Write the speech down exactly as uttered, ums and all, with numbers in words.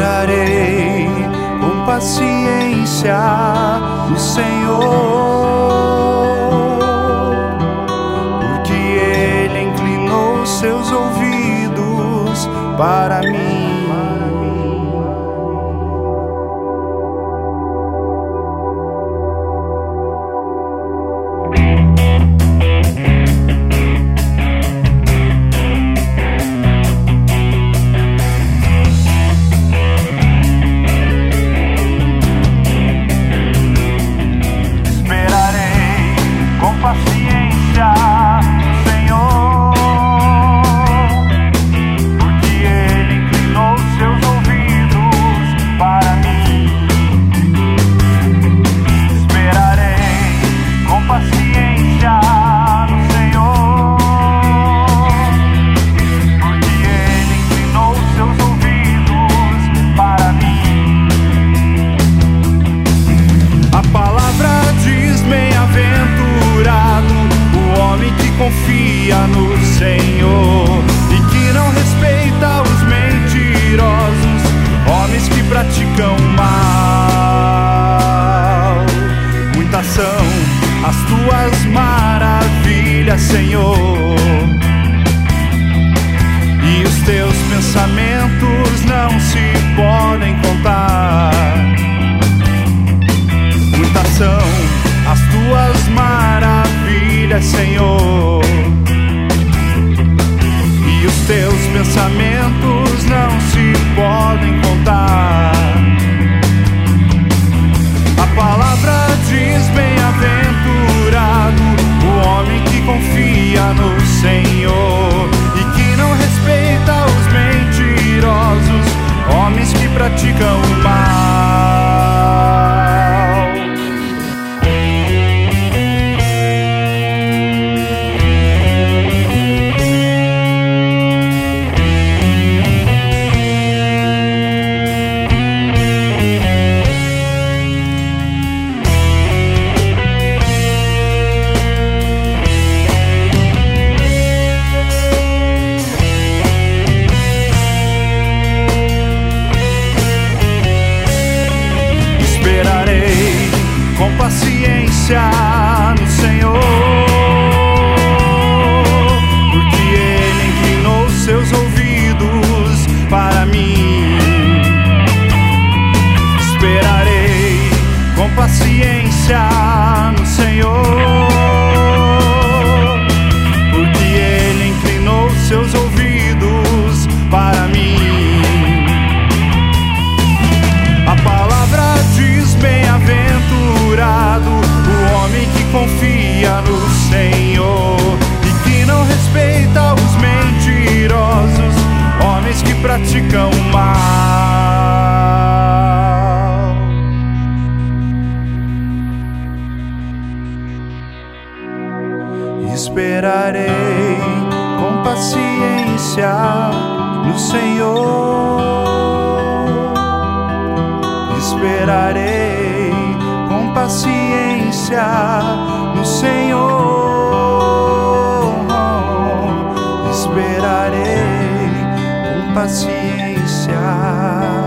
Esperarei com paciência no Senhor, porque Ele inclinou seus ouvidos para mim. Confia no Senhor e que não respeita os mentirosos, homens que praticam mal. Muitas são as tuas maravilhas, Senhor, e os teus pensamentos não se podem contar. Muitas são as tuas maravilhas, Senhor, e os teus pensamentos não se podem contar. A palavra diz: bem-aventurado o homem que confia no Senhor e que não respeita os mentirosos, homens que praticam o mal. Esperarei com paciência no Senhor, porque Ele inclinou seus ouvidos para mim. Esperarei com paciência no Senhor, porque Ele inclinou seus ouvidos para mim. A palavra diz: bem-aventurado o homem que confia no Senhor e que não respeita os mentirosos, homens que praticam o mal. Esperarei com paciência no Senhor. Esperarei com paciência no Senhor. Esperarei com paciência.